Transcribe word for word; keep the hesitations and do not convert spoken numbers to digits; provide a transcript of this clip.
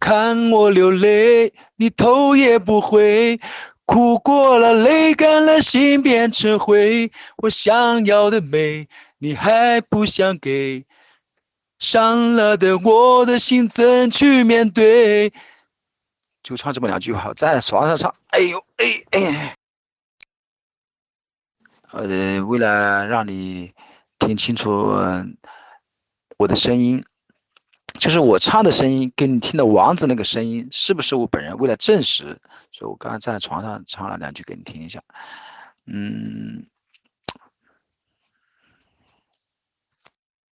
看我流泪，你头也不回，哭过了，泪干了，心变成灰。我想要的美，你还不想给，伤了的我的心怎去面对？就唱这么两句话，在床上唱，哎呦哎哎，呃，为了让你听清楚我的声音。就是我唱的声音跟你听的王子那个声音是不是我本人？为了证实，所以我刚刚在床上唱了两句给你听一下。嗯，